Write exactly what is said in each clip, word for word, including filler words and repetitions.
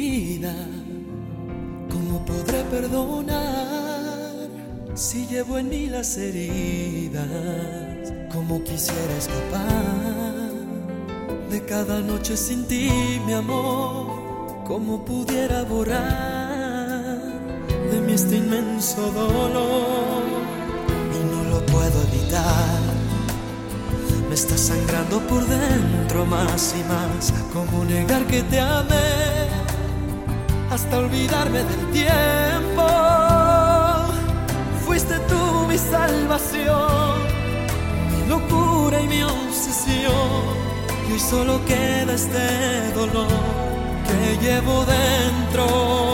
vida, ¿cómo podré perdonar si llevo en mí las heridas? ¿Cómo quisiera escapar de cada noche sin ti, mi amor? ¿Cómo pudiera borrar de mí este inmenso dolor? Y no lo puedo evitar, me está sangrando por dentro más y más. ¿Cómo negar que te amé hasta olvidarme del tiempo? Fuiste tú mi salvación, mi locura y mi obsesión. Y hoy solo queda este dolor que llevo dentro.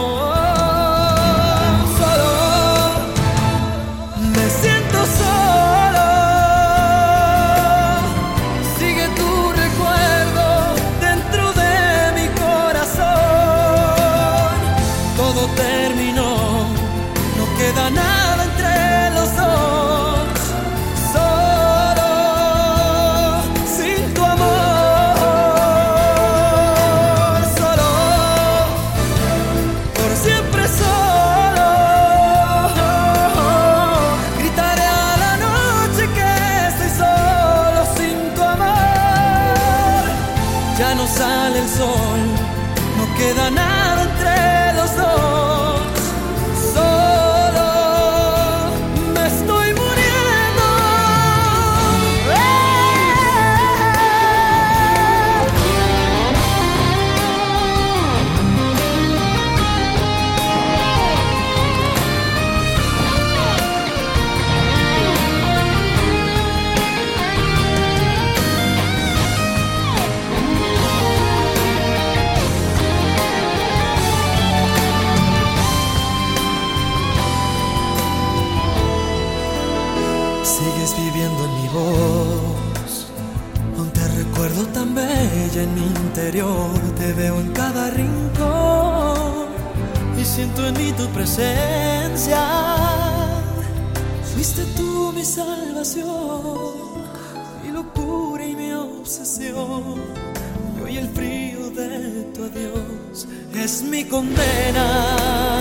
Solo me siento solo. Sigue tu recuerdo dentro de mi corazón. Todo terminó, no queda nada entre los dos. Solo sin tu amor. Solo, por siempre solo. Gritaré a la noche que estoy solo sin tu amor. Ya no sale el sol, no queda nada entre los dos. Solo me estoy muriendo. Sigues viviendo en mi voz, aún te recuerdo tan bella en mi interior. Te veo en cada rincón y siento en mí tu presencia. Fuiste tú mi salvación, mi locura y mi obsesión. Y hoy el frío de tu adiós es mi condena.